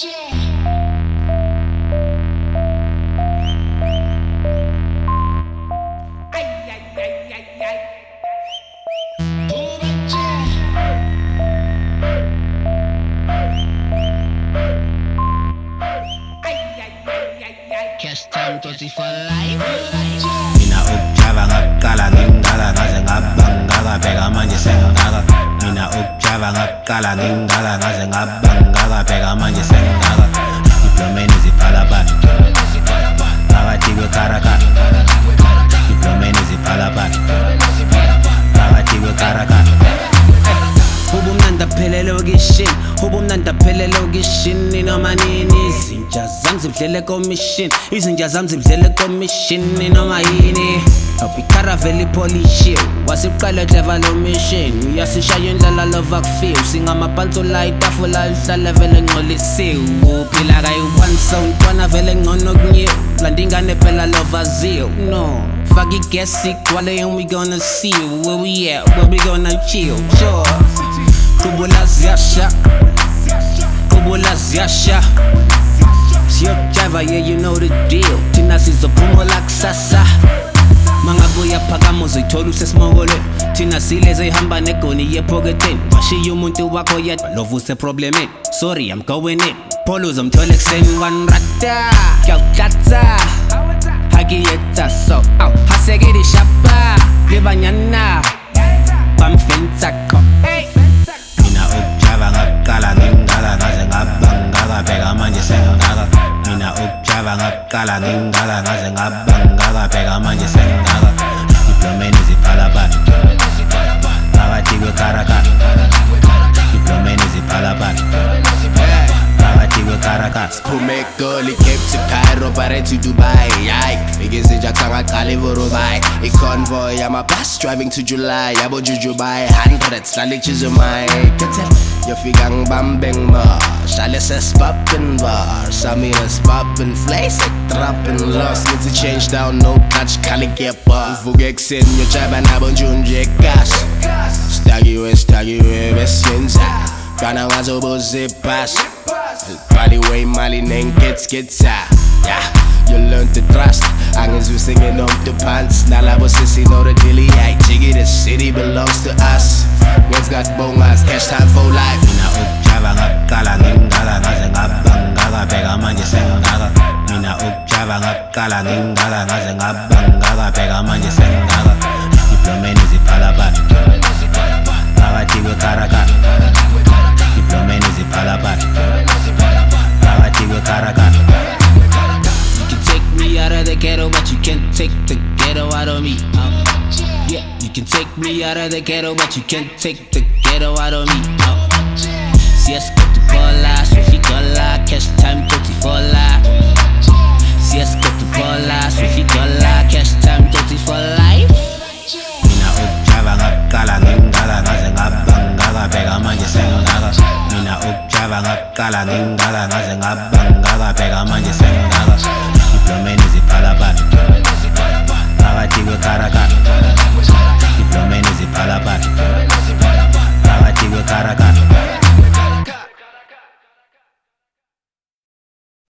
Cash time Totti for life. Mina ukujava ngakukala ngingaka ngaze ngabangaka bheka manje sengingaka. Mina ukujava ngakukala ngingaka ngaze ngabangaka bheka manje sengingaka. Diplomeni ziphalaphala phakathi kwekaraka. Diplomeni ziphalaphala phakathi kwekaraka. Ubumnandi aphelele kishini, ubumnandi aphelele kishini noma nini. Izinja zami zidlele commission, izinja zami zidlele commission noma yini. Awubicaraveli polishi, wasiqala clever lo mission. Uyasishaya indlela love akufeel, singamaphansi la itafula lihlala vele ngcolisiwe. Uphila kayi-one sound, kwana vele ngcono kunyewu. Landa ingane phela love azio, no. Faka i-gas igcwale and we gonna see you. Where we at, where we gonna chill, sure. Kubula ziyasha, kubula ziyasha. Siyokujava, yeah, you know the deal. Thina sizophumula kusasa. Mangabuya phakama uzithola usesimokole. Thina sileze ihamba negoni yephoketheni. Washiya umuntu wakho yedwa love useproblemeni. Sorry, I'm going in. Polo uzomthola ekuseni wanrata. Kuyawukhatha hakiyetha so hasekeli shapa libanyana bamfensakho. Mina ukujava ngakukala ngingaka ngaze ngabangaka bheka manje sengingaka. Mina ukujava ngakukala ngingaka ngaze ngabangaka bheka manje sengingaka. Diplomeni ziphalaphala phakathi kwekaraka. Diplomeni ziphalaphala phakathi kwekaraka. Siphume eGoli, Cape to Cairo, bare to Dubai. Yike, fike senjatha ngaqala eVorobai. I-convoy yamabus driving to July. Yabo Jujubai, hundreds hlale kuChizumai. Yofika ngibambe ngimash, hlale sesipoppin' bars. I mean sipoppin' flays, droppin' lost. Ngithi change down, no clutch, khali gearbar. Ngivuke ekuseni ngiyojaba nabo njunje egas. Stakiwe besiyenza Kana wazobuze pass. Body way mali nengetsa. Yeah, you learn to trust. Angizwe singing on the pants. Nalabo sissy know the dealie. Ay, jiggy, the city belongs to us. What's got bongas? Cash time for life. Mina ukujava ngakukala ngingaka ngaze ngabangaka bheka manje sengingaka. Mina ukujava ngakukala ngingaka ngaze ngabangaka bheka manje sengingaka. Diplomeni ziphalaphala phakathi kwekaraka. Diplomeni ziphalaphala phakathi kwekaraka. You can take me out of the ghetto, but you can't take the ghetto out of me. Yeah, you can take me out of the ghetto, but you can't take the ghetto out of me. Si es que tu cola, sushi cola, cash time Totti for life. Si es que tu cola, sushi cola, cash time Totti for life. Mina ukujava ngakukala ngingaka ngaze ngabangaka bheka manje sengingaka. Mina ukujava ngakukala ngingaka ngaze ngabangaka bheka manje sengingaka.